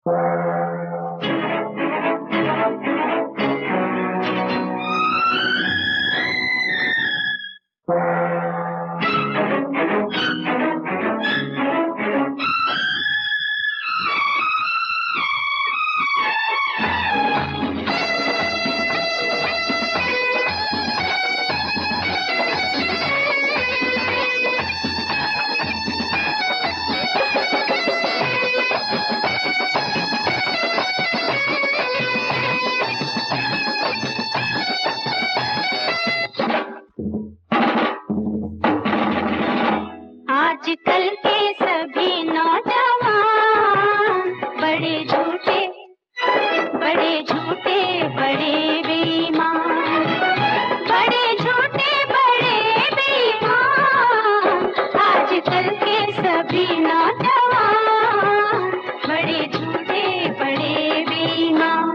आजकल के सभी नौजवान बड़े झूठे बड़े बेईमान, बड़े झूठे बड़े बेईमान। आजकल के सभी नौजवान बड़े झूठे बड़े बेईमान।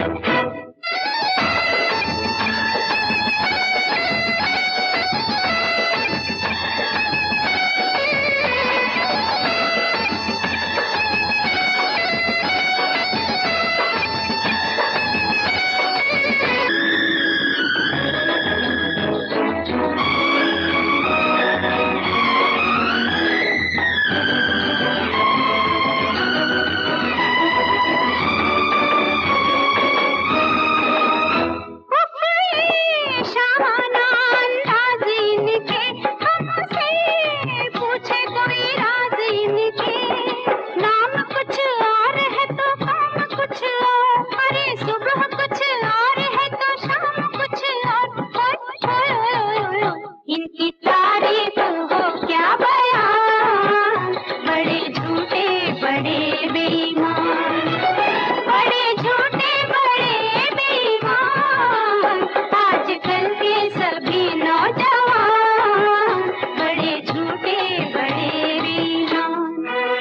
इनकी तारीफ हो क्या बयान, बड़े झूठे बड़े बेईमान, बड़े झूठे बड़े बेईमान। आजकल के सभी नौजवान बड़े झूठे बड़े बेईमान।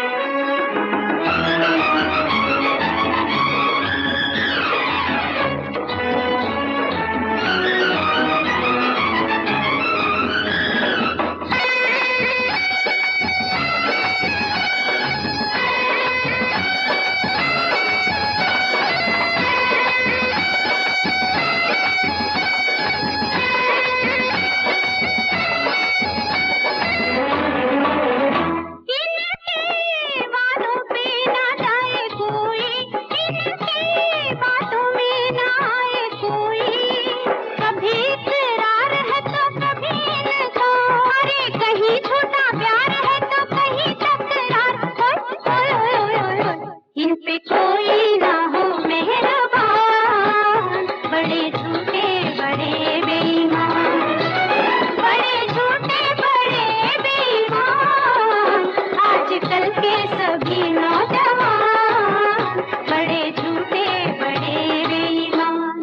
इन पे कोई ना हो मेहरबान, बड़े झूठे बड़े बेईमान, बड़े झूठे बड़े बेईमान। आजकल के सभी नौजवान बड़े झूठे बड़े बेईमान।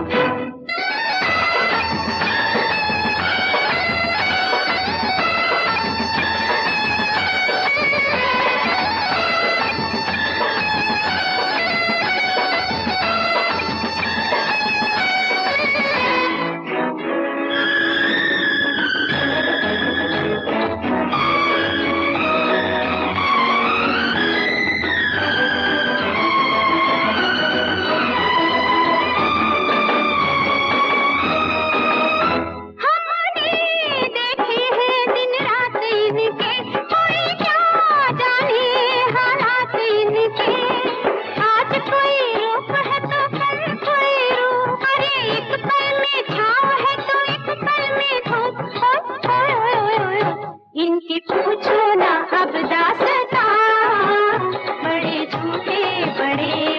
इनकी पूछो ना अब दास्तां, बड़े झूठे बड़े